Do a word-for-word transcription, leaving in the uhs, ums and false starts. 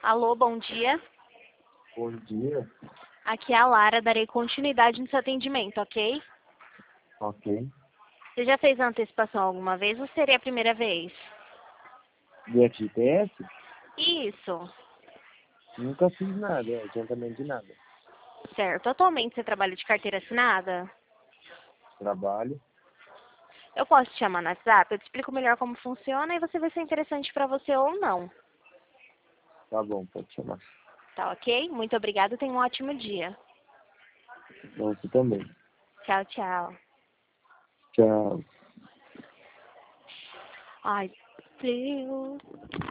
Alô, bom dia. Bom dia. Aqui é a Lara, darei continuidade no seu atendimento, ok? Ok. Você já fez a antecipação alguma vez ou seria a primeira vez? De F G T S? Isso, Nunca fiz nada, é, adiantamento de nada. certo. Atualmente você trabalha de carteira assinada? Trabalho. Eu posso te chamar no WhatsApp, eu te explico melhor como funciona e você vê se é interessante para você ou não. Tá bom, pode chamar. Tá ok? Muito obrigada, tenha um ótimo dia. Você também. Tchau, tchau. Tchau. Ai, Deus.